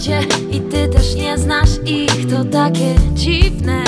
cię i ty też nie znasz ich. To takie dziwne.